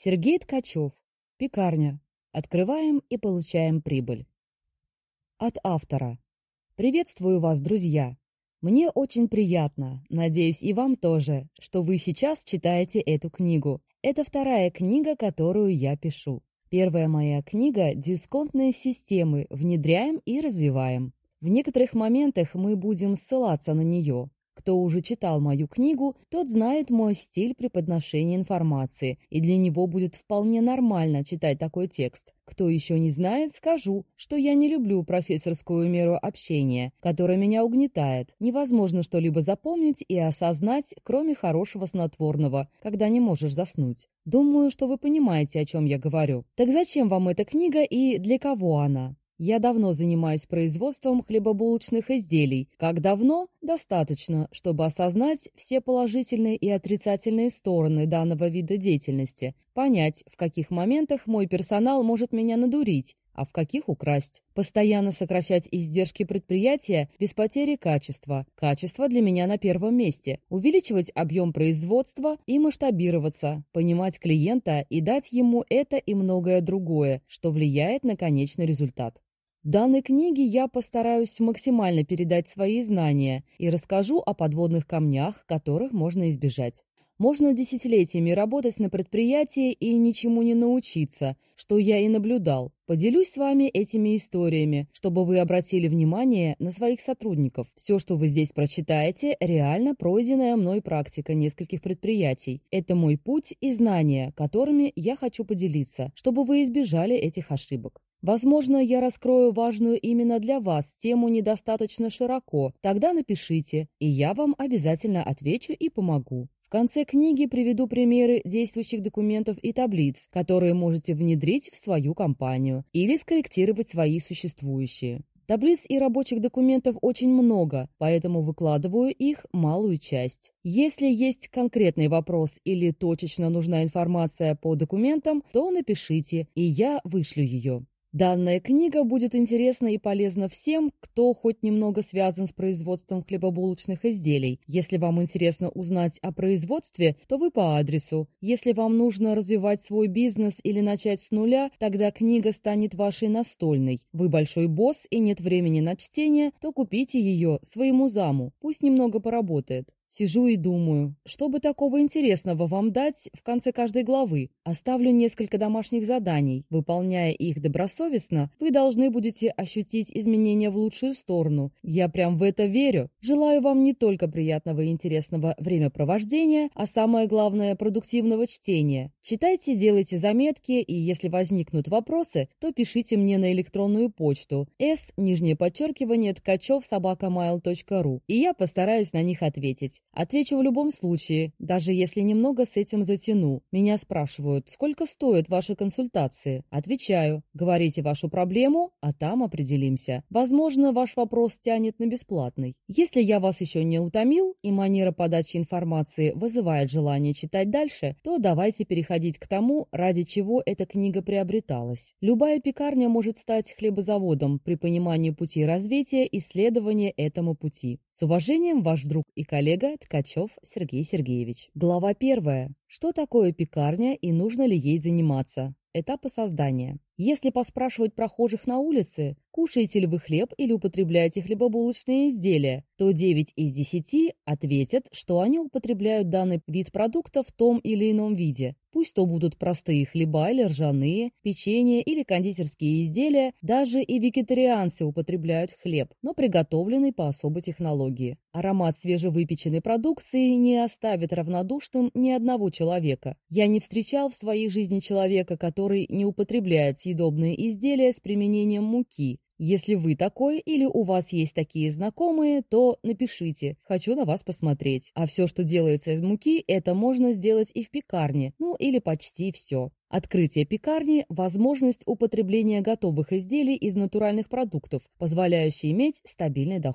Сергей Ткачев. Пекарня. Открываем и получаем прибыль. От автора. Приветствую вас, друзья. Мне очень приятно, надеюсь и вам тоже, что вы сейчас читаете эту книгу. Это вторая книга, которую я пишу. Первая моя книга «Дисконтные системы. Внедряем и развиваем». В некоторых моментах мы будем ссылаться на нее. Кто уже читал мою книгу, тот знает мой стиль преподношения информации, и для него будет вполне нормально читать такой текст. Кто еще не знает, скажу, что я не люблю профессорскую меру общения, которая меня угнетает. Невозможно что-либо запомнить и осознать, кроме хорошего снотворного, когда не можешь заснуть. Думаю, что вы понимаете, о чем я говорю. Так зачем вам эта книга и для кого она? Я давно занимаюсь производством хлебобулочных изделий. Как давно? Достаточно, чтобы осознать все положительные и отрицательные стороны данного вида деятельности, понять, в каких моментах мой персонал может меня надурить, а в каких украсть. Постоянно сокращать издержки предприятия без потери качества. Качество для меня на первом месте. Увеличивать объем производства и масштабироваться, понимать клиента и дать ему это и многое другое, что влияет на конечный результат. В данной книге я постараюсь максимально передать свои знания и расскажу о подводных камнях, которых можно избежать. Можно десятилетиями работать на предприятии и ничему не научиться, что я и наблюдал. Поделюсь с вами этими историями, чтобы вы обратили внимание на своих сотрудников. Все, что вы здесь прочитаете, реально пройденная мной практика нескольких предприятий. Это мой путь и знания, которыми я хочу поделиться, чтобы вы избежали этих ошибок. Возможно, я раскрою важную именно для вас тему недостаточно широко. Тогда напишите, и я вам обязательно отвечу и помогу. В конце книги приведу примеры действующих документов и таблиц, которые можете внедрить в свою компанию или скорректировать свои существующие. Таблиц и рабочих документов очень много, поэтому выкладываю их малую часть. Если есть конкретный вопрос или точечно нужна информация по документам, то напишите, и я вышлю ее. Данная книга будет интересна и полезна всем, кто хоть немного связан с производством хлебобулочных изделий. Если вам интересно узнать о производстве, то вы по адресу. Если вам нужно развивать свой бизнес или начать с нуля, тогда книга станет вашей настольной. Вы большой босс и нет времени на чтение, то купите ее своему заму, пусть немного поработает. Сижу и думаю, что бы такого интересного вам дать в конце каждой главы. Оставлю несколько домашних заданий. Выполняя их добросовестно, вы должны будете ощутить изменения в лучшую сторону. Я прям в это верю. Желаю вам не только приятного и интересного времяпровождения, а самое главное – продуктивного чтения. Читайте, делайте заметки, и если возникнут вопросы, то пишите мне на электронную почту s_ткачев@mail.ru, и я постараюсь на них ответить. Отвечу в любом случае, даже если немного с этим затяну. Меня спрашивают, сколько стоят ваши консультации? Отвечаю, говорите вашу проблему, а там определимся. Возможно, ваш вопрос тянет на бесплатный. Если я вас еще не утомил и манера подачи информации вызывает желание читать дальше, то давайте переходить к тому, ради чего эта книга приобреталась. Любая пекарня может стать хлебозаводом при понимании пути развития и следования этому пути. С уважением, ваш друг и коллега Ткачев Сергей Сергеевич. Глава 1. Что такое пекарня и нужно ли ей заниматься? Этапы создания. Если поспрашивать прохожих на улице, кушаете ли вы хлеб или употребляете хлебобулочные изделия, то 9 из 10 ответят, что они употребляют данный вид продукта в том или ином виде. Пусть то будут простые хлеба или ржаные, печенье или кондитерские изделия, даже и вегетарианцы употребляют хлеб, но приготовленный по особой технологии. Аромат свежевыпеченной продукции не оставит равнодушным ни одного человека. Я не встречал в своей жизни человека, который не употребляет съедобные изделия с применением муки. Если вы такой или у вас есть такие знакомые, то напишите, хочу на вас посмотреть. А все, что делается из муки, это можно сделать и в пекарне, ну или почти все. Открытие пекарни – возможность употребления готовых изделий из натуральных продуктов, позволяющая иметь стабильный доход.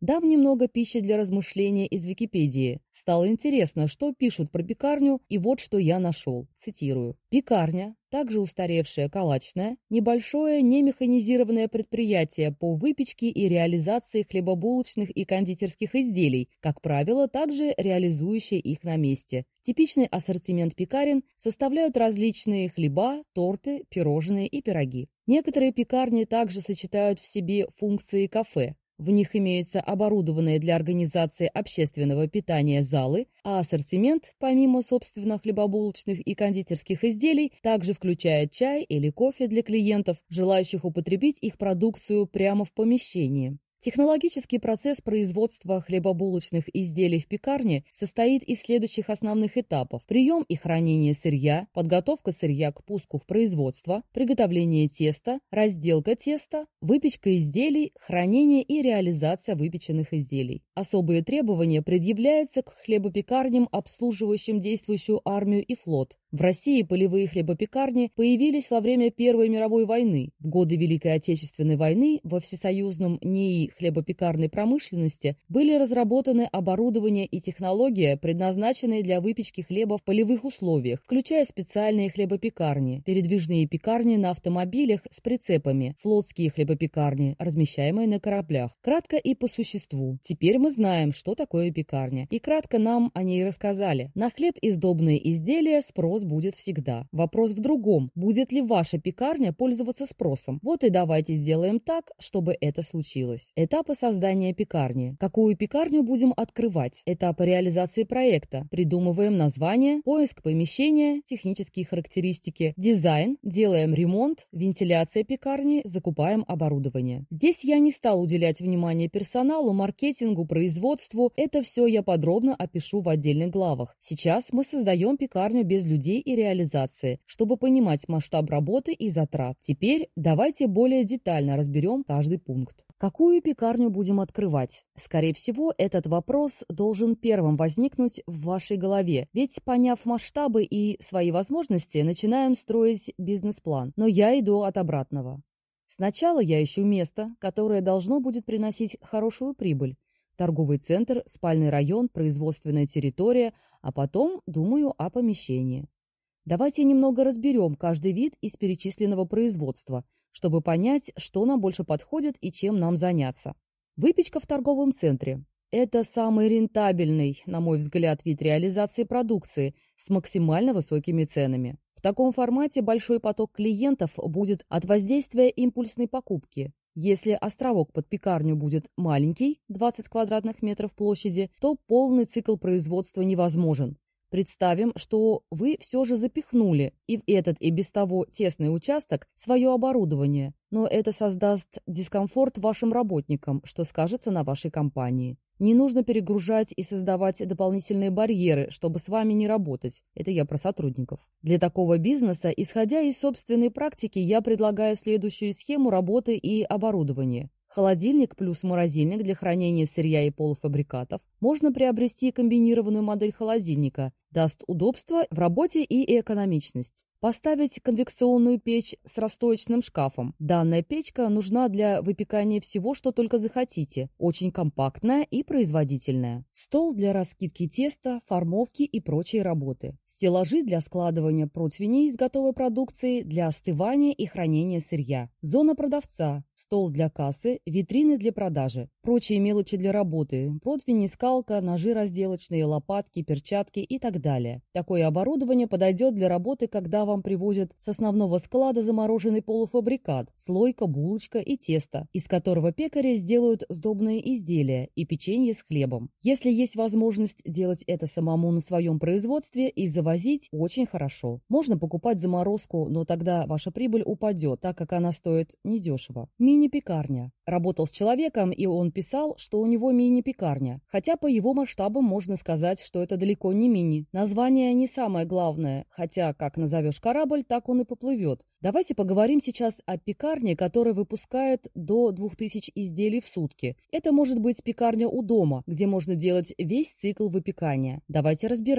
Дам немного пищи для размышления из Википедии. Стало интересно, что пишут про пекарню, и вот что я нашел. Цитирую. Пекарня, также устаревшая калачная, небольшое немеханизированное предприятие по выпечке и реализации хлебобулочных и кондитерских изделий, как правило, также реализующее их на месте. Типичный ассортимент пекарен составляют различные хлеба, торты, пирожные и пироги. Некоторые пекарни также сочетают в себе функции кафе. В них имеются оборудованные для организации общественного питания залы, а ассортимент, помимо собственно хлебобулочных и кондитерских изделий, также включает чай или кофе для клиентов, желающих употребить их продукцию прямо в помещении. Технологический процесс производства хлебобулочных изделий в пекарне состоит из следующих основных этапов: прием и хранение сырья, подготовка сырья к пуску в производство, приготовление теста, разделка теста, выпечка изделий, хранение и реализация выпеченных изделий. Особые требования предъявляются к хлебопекарням, обслуживающим действующую армию и флот. В России полевые хлебопекарни появились во время Первой мировой войны. В годы Великой Отечественной войны во всесоюзном НИИ хлебопекарной промышленности были разработаны оборудование и технология, предназначенные для выпечки хлеба в полевых условиях, включая специальные хлебопекарни, передвижные пекарни на автомобилях с прицепами, флотские хлебопекарни, размещаемые на кораблях. Кратко и по существу. Теперь мы знаем, что такое пекарня. И кратко нам о ней рассказали. На хлеб и сдобные изделия спрос будет всегда. Вопрос в другом. Будет ли ваша пекарня пользоваться спросом? Вот и давайте сделаем так, чтобы это случилось. Этапы создания пекарни. Какую пекарню будем открывать? Этапы реализации проекта. Придумываем название, поиск помещения, технические характеристики, дизайн, делаем ремонт, вентиляция пекарни, закупаем оборудование. Здесь я не стал уделять внимание персоналу, маркетингу, производству. Это все я подробно опишу в отдельных главах. Сейчас мы создаем пекарню без людей и реализации, чтобы понимать масштаб работы и затрат. Теперь давайте более детально разберем каждый пункт. Какую пекарню будем открывать? Скорее всего, этот вопрос должен первым возникнуть в вашей голове, ведь, поняв масштабы и свои возможности, начинаем строить бизнес-план. Но я иду от обратного. Сначала я ищу место, которое должно будет приносить хорошую прибыль. Торговый центр, спальный район, производственная территория, а потом думаю о помещении. Давайте немного разберем каждый вид из перечисленного производства, чтобы понять, что нам больше подходит и чем нам заняться. Выпечка в торговом центре. Это самый рентабельный, на мой взгляд, вид реализации продукции с максимально высокими ценами. В таком формате большой поток клиентов будет от воздействия импульсной покупки. Если островок под пекарню будет маленький, 20 квадратных метров площади, то полный цикл производства невозможен. Представим, что вы все же запихнули и в этот и без того тесный участок свое оборудование, но это создаст дискомфорт вашим работникам, что скажется на вашей компании. Не нужно перегружать и создавать дополнительные барьеры, чтобы с вами не работать. Это я про сотрудников. Для такого бизнеса, исходя из собственной практики, я предлагаю следующую схему работы и оборудования. Холодильник плюс морозильник для хранения сырья и полуфабрикатов. Можно приобрести комбинированную модель холодильника. Даст удобство в работе и экономичность. Поставить конвекционную печь с расстоечным шкафом. Данная печка нужна для выпекания всего, что только захотите. Очень компактная и производительная. Стол для раскидки теста, формовки и прочей работы. Стеллажи для складывания противней из готовой продукции, для остывания и хранения сырья. Зона продавца. Стол для кассы, витрины для продажи. Прочие мелочи для работы. Противни, скалка, ножи разделочные, лопатки, перчатки и так далее. Такое оборудование подойдет для работы, когда вам привозят с основного склада замороженный полуфабрикат, слойка, булочка и тесто, из которого пекари сделают сдобные изделия и печенье с хлебом. Если есть возможность делать это самому на своем производстве и завозить, очень хорошо. Можно покупать заморозку, но тогда ваша прибыль упадет, так как она стоит недешево. Мини-пекарня. Работал с человеком, и он писал, что у него мини-пекарня. Хотя по его масштабам можно сказать, что это далеко не мини. Название не самое главное, хотя как назовешь корабль, так он и поплывет. Давайте поговорим сейчас о пекарне, которая выпускает до 2000 изделий в сутки. Это может быть пекарня у дома, где можно делать весь цикл выпекания. Давайте разбирать.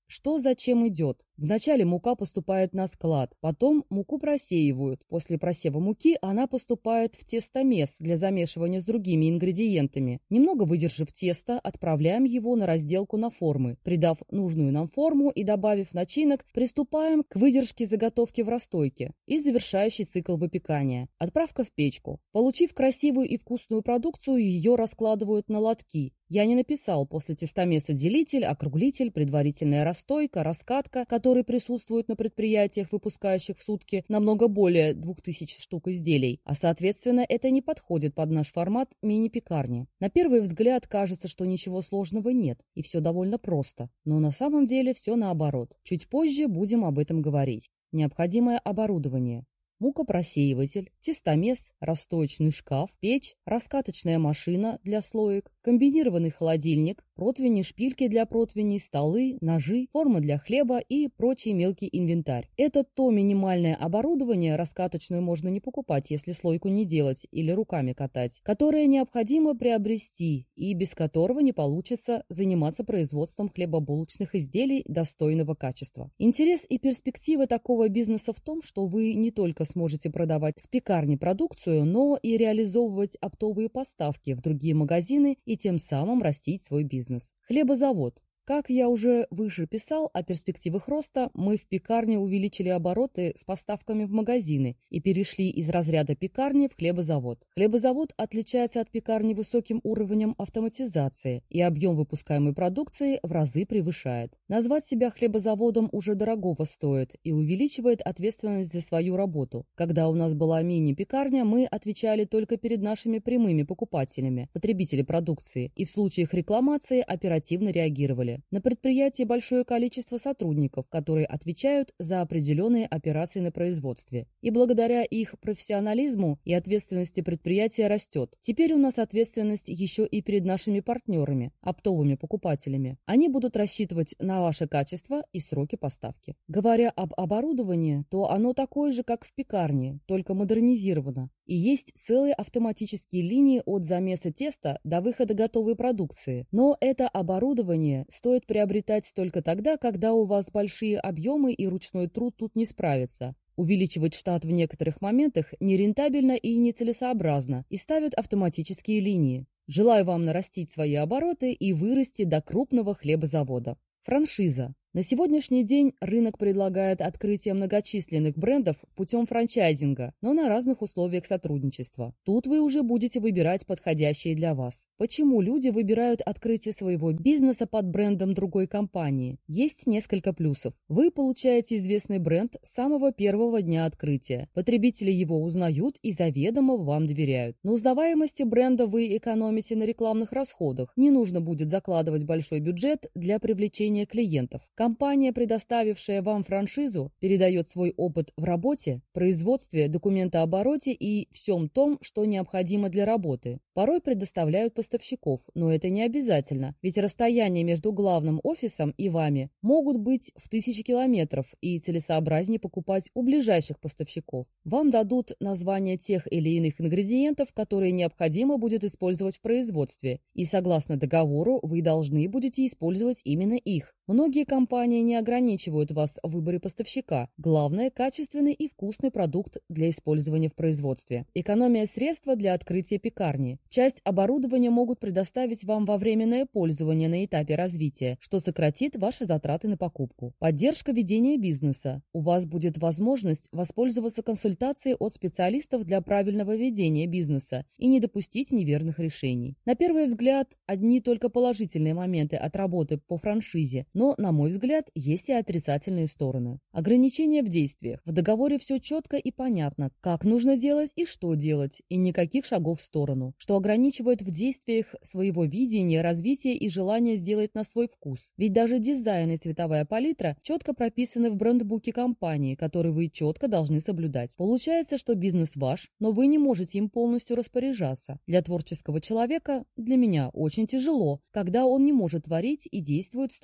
Что зачем идет? Вначале мука поступает на склад, потом муку просеивают. После просева муки она поступает в тестомес для замешивания с другими ингредиентами. Немного выдержав тесто, отправляем его на разделку на формы. Придав нужную нам форму и добавив начинок, приступаем к выдержке заготовки в расстойке и завершающий цикл выпекания. Отправка в печку. Получив красивую и вкусную продукцию, ее раскладывают на лотки. Я не написал после тестомеса делитель, округлитель, предварительная расстойка, раскатка, которые присутствуют на предприятиях, выпускающих в сутки намного более 2000 штук изделий, а соответственно это не подходит под наш формат мини-пекарни. На первый взгляд кажется, что ничего сложного нет и все довольно просто, но на самом деле все наоборот. Чуть позже будем об этом говорить. Необходимое оборудование. Мукопросеиватель, тестомес, расстоечный шкаф, печь, раскаточная машина для слоек, комбинированный холодильник, противни, шпильки для противней, столы, ножи, форма для хлеба и прочий мелкий инвентарь. Это то минимальное оборудование, раскаточную можно не покупать, если слойку не делать или руками катать, которое необходимо приобрести и без которого не получится заниматься производством хлебобулочных изделий достойного качества. Интерес и перспективы такого бизнеса в том, что вы не только сможете продавать с пекарни продукцию, но и реализовывать оптовые поставки в другие магазины и тем самым растить свой бизнес. Хлебозавод. Как я уже выше писал о перспективах роста, мы в пекарне увеличили обороты с поставками в магазины и перешли из разряда пекарни в хлебозавод. Хлебозавод отличается от пекарни высоким уровнем автоматизации, и объем выпускаемой продукции в разы превышает. Назвать себя хлебозаводом уже дорогого стоит и увеличивает ответственность за свою работу. Когда у нас была мини-пекарня, мы отвечали только перед нашими прямыми покупателями, потребители продукции, и в случаях рекламации оперативно реагировали. На предприятии большое количество сотрудников, которые отвечают за определенные операции на производстве. И благодаря их профессионализму и ответственности предприятие растет. Теперь у нас ответственность еще и перед нашими партнерами, оптовыми покупателями. Они будут рассчитывать на ваше качество и сроки поставки. Говоря об оборудовании, то оно такое же, как в пекарне, только модернизировано. И есть целые автоматические линии от замеса теста до выхода готовой продукции. Но это оборудование стоит приобретать только тогда, когда у вас большие объемы и ручной труд тут не справится. Увеличивать штат в некоторых моментах нерентабельно и нецелесообразно, и ставят автоматические линии. Желаю вам нарастить свои обороты и вырасти до крупного хлебозавода. Франшиза. На сегодняшний день рынок предлагает открытие многочисленных брендов путем франчайзинга, но на разных условиях сотрудничества. Тут вы уже будете выбирать подходящие для вас. Почему люди выбирают открытие своего бизнеса под брендом другой компании? Есть несколько плюсов. Вы получаете известный бренд с самого первого дня открытия. Потребители его узнают и заведомо вам доверяют. На узнаваемости бренда вы экономите на рекламных расходах. Не нужно будет закладывать большой бюджет для привлечения клиентов. Компания, предоставившая вам франшизу, передает свой опыт в работе, производстве, документообороте и всем том, что необходимо для работы. Порой предоставляют поставщиков, но это не обязательно, ведь расстояние между главным офисом и вами могут быть в 1000 километров, и целесообразнее покупать у ближайших поставщиков. Вам дадут название тех или иных ингредиентов, которые необходимо будет использовать в производстве, и согласно договору вы должны будете использовать именно их. Многие компании не ограничивают вас в выборе поставщика. Главное – качественный и вкусный продукт для использования в производстве. Экономия средства для открытия пекарни. Часть оборудования могут предоставить вам во временное пользование на этапе развития, что сократит ваши затраты на покупку. Поддержка ведения бизнеса. У вас будет возможность воспользоваться консультацией от специалистов для правильного ведения бизнеса и не допустить неверных решений. На первый взгляд, одни только положительные моменты от работы по франшизе, но, на мой взгляд, есть и отрицательные стороны. Ограничения в действиях. В договоре все четко и понятно, как нужно делать и что делать, и никаких шагов в сторону, что ограничивает в действиях своего видения, развития и желания сделать на свой вкус. Ведь даже дизайн и цветовая палитра четко прописаны в брендбуке компании, который вы четко должны соблюдать. Получается, что бизнес ваш, но вы не можете им полностью распоряжаться. Для творческого человека, для меня, очень тяжело, когда он не может творить и действует строго по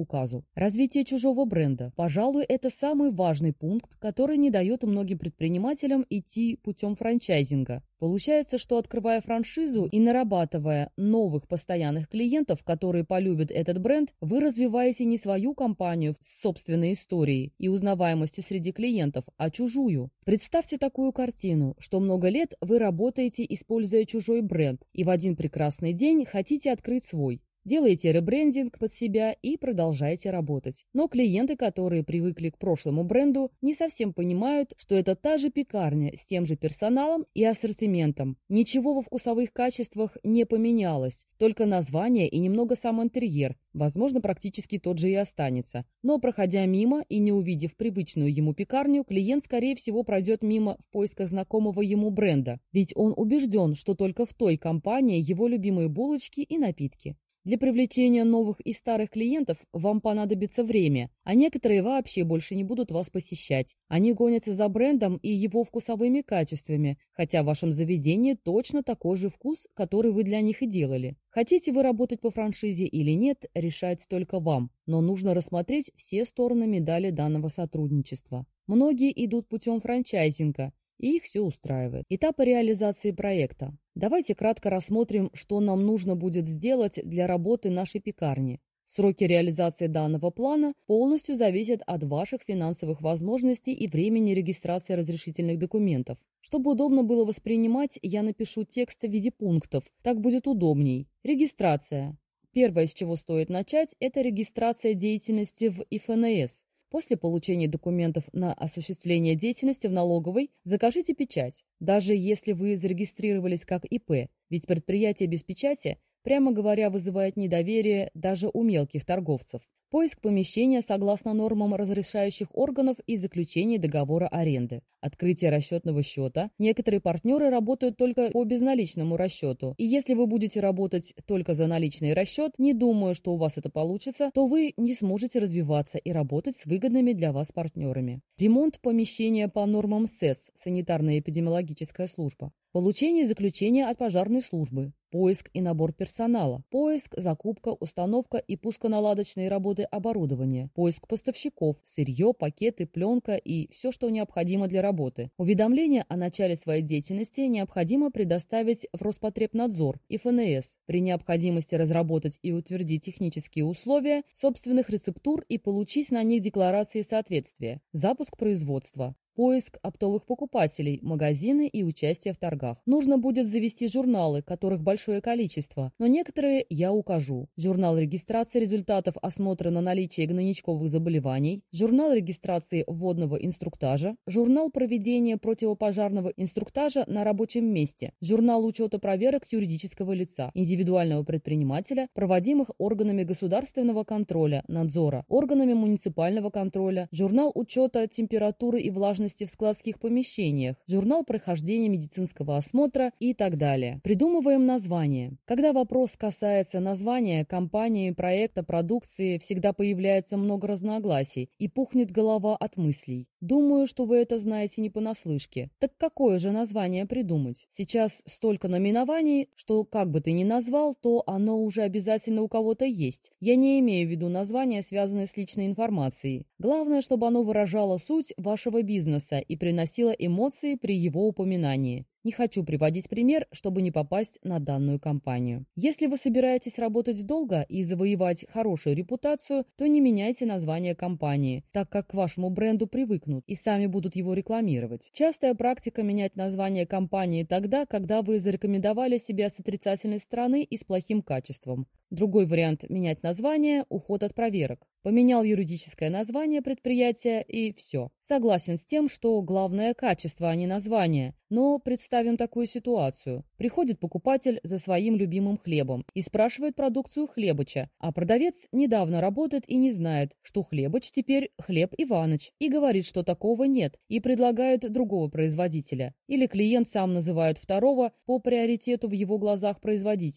указу. Развитие чужого бренда. Пожалуй, это самый важный пункт, который не дает многим предпринимателям идти путем франчайзинга. Получается, что открывая франшизу и нарабатывая новых постоянных клиентов, которые полюбят этот бренд, вы развиваете не свою компанию с собственной историей и узнаваемостью среди клиентов, а чужую. Представьте такую картину, что много лет вы работаете, используя чужой бренд, и в один прекрасный день хотите открыть свой. Делаете ребрендинг под себя и продолжаете работать. Но клиенты, которые привыкли к прошлому бренду, не совсем понимают, что это та же пекарня с тем же персоналом и ассортиментом. Ничего во вкусовых качествах не поменялось, только название и немного сам интерьер, возможно, практически тот же и останется. Но проходя мимо и не увидев привычную ему пекарню, клиент, скорее всего, пройдет мимо в поисках знакомого ему бренда, ведь он убежден, что только в той компании его любимые булочки и напитки. Для привлечения новых и старых клиентов вам понадобится время, а некоторые вообще больше не будут вас посещать. Они гонятся за брендом и его вкусовыми качествами, хотя в вашем заведении точно такой же вкус, который вы для них и делали. Хотите вы работать по франшизе или нет, решать только вам, но нужно рассмотреть все стороны медали данного сотрудничества. Многие идут путем франчайзинга, и их все устраивает. Этапы реализации проекта. Давайте кратко рассмотрим, что нам нужно будет сделать для работы нашей пекарни. Сроки реализации данного плана полностью зависят от ваших финансовых возможностей и времени регистрации разрешительных документов. Чтобы удобно было воспринимать, я напишу текст в виде пунктов. Так будет удобней. Регистрация. Первое, с чего стоит начать, это регистрация деятельности в ИФНС. После получения документов на осуществление деятельности в налоговой закажите печать, даже если вы зарегистрировались как ИП, ведь предприятие без печати, прямо говоря, вызывает недоверие даже у мелких торговцев. Поиск помещения согласно нормам разрешающих органов и заключение договора аренды. Открытие расчетного счета. Некоторые партнеры работают только по безналичному расчету. И если вы будете работать только за наличный расчет, не думаю, что у вас это получится, то вы не сможете развиваться и работать с выгодными для вас партнерами. Ремонт помещения по нормам СЭС, санитарно-эпидемиологическая служба. Получение заключения от пожарной службы. Поиск и набор персонала. Поиск, закупка, установка и пусконаладочные работы оборудования. Поиск поставщиков, сырье, пакеты, пленка и все, что необходимо для работы. Уведомление о начале своей деятельности необходимо предоставить в Роспотребнадзор и ФНС. При необходимости разработать и утвердить технические условия собственных рецептур и получить на них декларации соответствия. Запуск производства. Поиск оптовых покупателей, магазины и участие в торгах. Нужно будет завести журналы, которых большое количество, но некоторые я укажу. Журнал регистрации результатов осмотра на наличие гнойничковых заболеваний, журнал регистрации вводного инструктажа, журнал проведения противопожарного инструктажа на рабочем месте, журнал учета проверок юридического лица, индивидуального предпринимателя, проводимых органами государственного контроля, надзора, органами муниципального контроля, журнал учета температуры и влажности в складских помещениях, журнал прохождения медицинского осмотра и так далее. Придумываем название. Когда вопрос касается названия компании, проекта, продукции, всегда появляется много разногласий и пухнет голова от мыслей. Думаю, что вы это знаете не понаслышке. Так какое же название придумать? Сейчас столько наименований, что как бы ты ни назвал, то оно уже обязательно у кого-то есть. Я не имею в виду названия, связанные с личной информацией. Главное, чтобы оно выражало суть вашего бизнеса и приносило эмоции при его упоминании. Не хочу приводить пример, чтобы не попасть на данную компанию. Если вы собираетесь работать долго и завоевать хорошую репутацию, то не меняйте название компании, так как к вашему бренду привыкнут и сами будут его рекламировать. Частая практика менять название компании тогда, когда вы зарекомендовали себя с отрицательной стороны и с плохим качеством. Другой вариант менять название – уход от проверок. Поменял юридическое название предприятия и все. Согласен с тем, что главное качество, а не название. Но представим такую ситуацию. Приходит покупатель за своим любимым хлебом и спрашивает продукцию Хлебыча, а продавец недавно работает и не знает, что Хлебыч теперь Хлеб Иваныч, и говорит, что такого нет, и предлагает другого производителя. Или клиент сам называет второго по приоритету в его глазах производителя.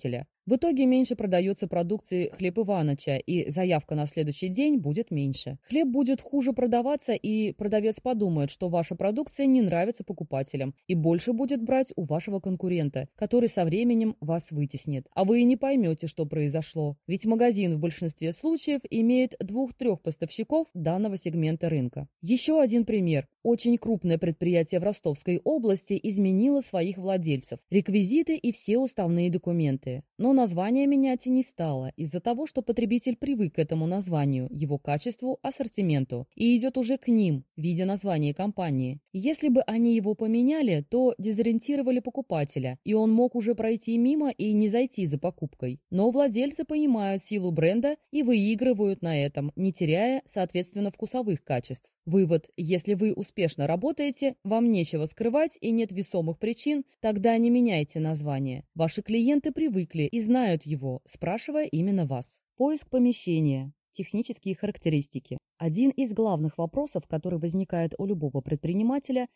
В итоге меньше продается продукции «Хлеб Иваныча», и заявка на следующий день будет меньше. Хлеб будет хуже продаваться, и продавец подумает, что ваша продукция не нравится покупателям, и больше будет брать у вашего конкурента, который со временем вас вытеснит. А вы и не поймете, что произошло. Ведь магазин в большинстве случаев имеет 2-3 поставщиков данного сегмента рынка. Еще один пример. Очень крупное предприятие в Ростовской области изменило своих владельцев, реквизиты и все уставные документы. Но название менять и не стало, из-за того, что потребитель привык к этому названию, его качеству, ассортименту, и идет уже к ним, видя название компании. Если бы они его поменяли, то дезориентировали покупателя, и он мог уже пройти мимо и не зайти за покупкой. Но владельцы понимают силу бренда и выигрывают на этом, не теряя, соответственно, вкусовых качеств. Вывод: если вы успешно работаете, вам нечего скрывать и нет весомых причин, тогда не меняйте название. Ваши клиенты привыкли и знают его, спрашивая именно вас. Поиск помещения. Технические характеристики. Один из главных вопросов, который возникает у любого предпринимателя,